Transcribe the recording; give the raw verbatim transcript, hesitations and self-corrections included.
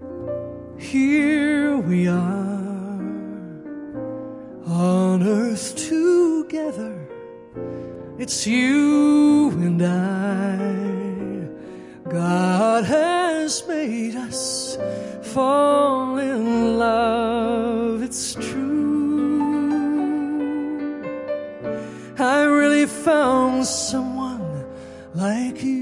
Here we are on earth together. It's you and I. God has made us fall in love. It's true. I really found someone like you.